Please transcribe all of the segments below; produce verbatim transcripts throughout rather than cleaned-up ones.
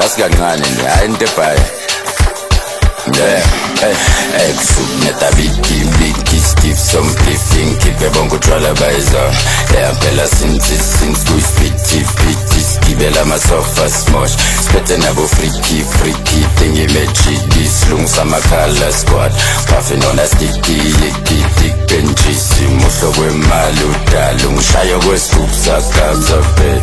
Just kancane nje hayi into ebhayi. Yeah, hey, hey, neta viki, viki, Steve, some beefing, keep a bongo trala baiza. Yeah, bella since, since, squeeze, pity, pity, skibela masofa smosh. Spete nabo freaky, freaky, thingy magic, this lung sama color squad. Puffing on a sticky, yicky, dick, benjisi, musho we maluta, lung shayo we scoops, a cabs of bed.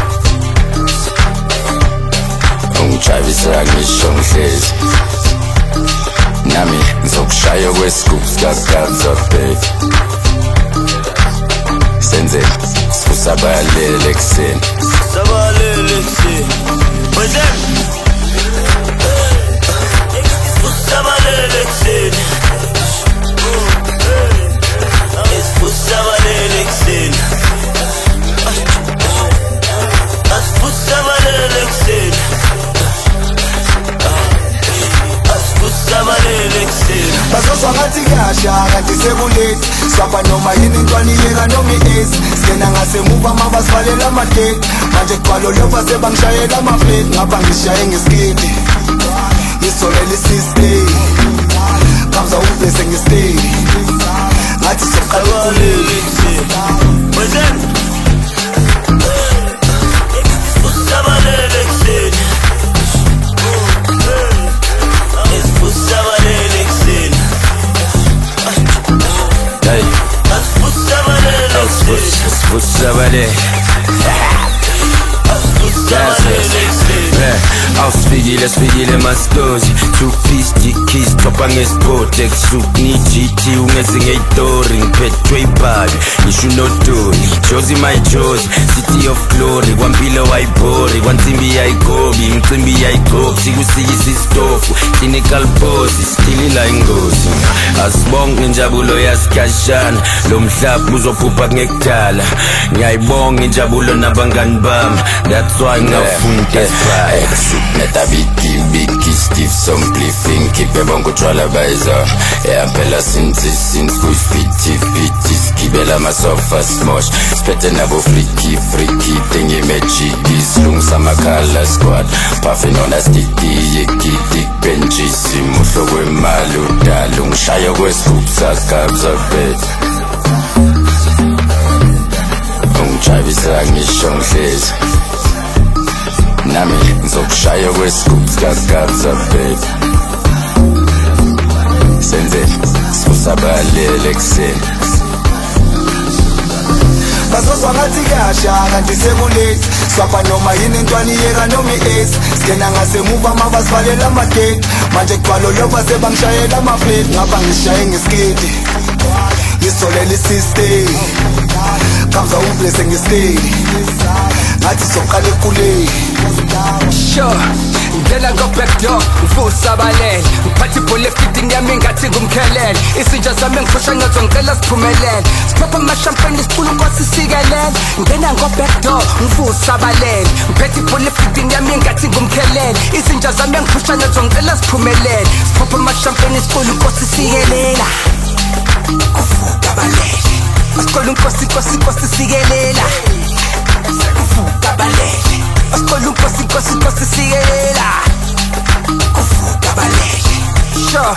Ung chavisa, agmishon says. Nami, ngizokushaya kwesigubhu sikakabza babe. Senze, sifusabalele ekuseni. Sabalele ekuseni. Wenzeni? Sifusabalele ekuseni. Sifusabalele ekuseni. Sifusabalele ekuseni. Bazozwa ngathi kuyasha kanti sekulate. Swapha noma yini intwana iyeka noma i-ace. Singena ngasemuva mabasivalela ama-gate. Manje kugcwalo lofa sebangishayela ama-plate. Ngapha ngishaye ngesikidi ngisolele i-system. Kamza ublese ngestay ngathi sokuqala ukulele. Wenzeni? Usabalele ekuseni. Usabalele ekuseni. Hey, Usabalele ekuseni. sifusabalele. Ausfikile sfikile maskozi two piece dikis topa ngesport exuk ni G T ungezi ngeitori ngiphethwe ibhali ngisho unodoli Josie my Josie city of glory kwampilo wayibhori kwansimbi yayigobi imcimbi yayigobi sikusikisa istofu clinical bossy still la ingozi asibonge injabulo yasikashana lo mhlaba uzophupha ngekudala ngiyayibonga injabulo nabangani bami that's why ngafuna Hey, neta viki, viki, Steve, some beefing, keep a bongo trala baiza. Yeah, bella since, since, squeeze, pity, pity, skibela masofa smosh. Spete nabo freaky, freaky, thingy magic, this lung sama color squad. Puffing on a sticky, yicky, dick, benjisi, musho we maluta, lung shayo we scoops, a cabs of bed. Ung chavisa, ngishon says. Nami, ngizokushaya kwesigubhu sikakabza babe. Senze, sifusabalele ekuseni. Bazozwa ngathi kuyasha kanti sekulate. Swapha noma yini intwana iyeka noma i-ace. Singena ngasemuva mabasivalela ama-gate. Manje kugcwalo lofa sebangishayela ama-plate. Ngapha ngishaye ngesikidi ngisolele i-system. Kamza ublese ngestay ngathi sokuqala ekuleni. Sure, ngena go back door, ngifusabalele. Ngiphatha ibhola fitting yami ngathi ngumkhelele. Izinja zami ngiphusha ngazo ngicela siphumelele. Siphapha ama-champagne isiculu kwasisikelele. Ngena go back door, ngifusabalele. Ngiphatha ibhola fitting yami ngathi ngumkhelele. Izinja zami ngiphusha ngazo ngicela siphumelele. Siphapha ama-champagne isiculu kwasisikelela. Kufukabalele. Asikolo nkosi nkosi nkosi sikelela. Kufukabalele. Asikolo nkosi nkosi nkosi sikelela. Kufukabalele. Sure.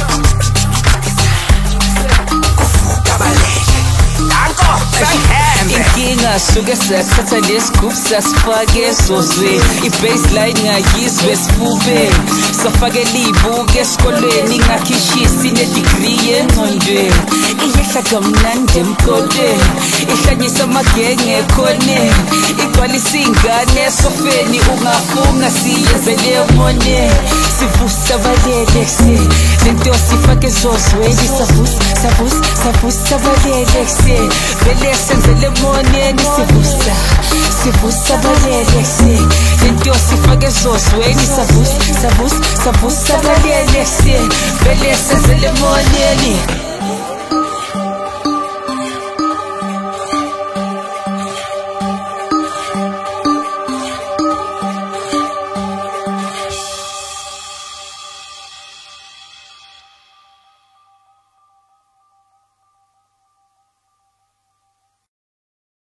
Kufukabalele. Danko, inkinga suke sathatha lesigubhu sasifake esozweni. I-baseline ngayizwe esifubeni. Safakela iyibuko esikolweni ngakhishisa ine-degree engqondweni. Iyehla kamnandi emkolweni, ihlanyisa amagenge ekhoneni. Igcwalisa iy'ngane esofeni ungafunga siyenzele emoneni. Sifusabalele ekuseni, lento sifake ezozweni. Savusa, savusa, savusa sabalele ekuseni. Vele senzele emoneni sivusa, sifusabalele ekuseni. Lento sifake ezozweni. Savusa, savusa, savusa sabalele ekuseni. Vele senzele emoneni.